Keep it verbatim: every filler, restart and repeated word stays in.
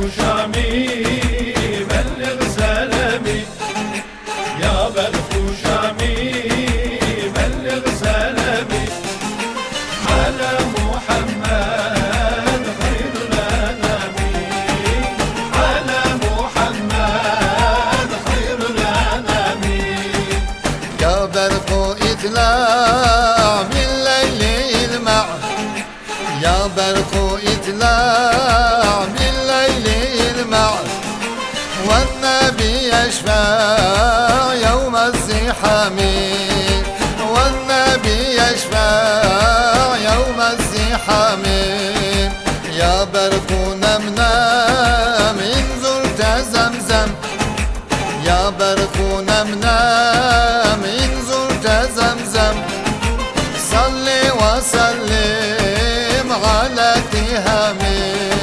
شامي بلغ سلامي، يا برق شامي بلغ سلامي على محمد خير الأنام، على محمد خير الأنام. يا برق اطلع بالليل يلمع، يا برق اطلع بالليل يلمع، والنبي يشفع يوم الزحام، والنبي يشفع يوم الزحام. يا برق نم نم إن زرت زمزم، يا برق نم نم إن زرت زمزم، صل وسلم على تهامي.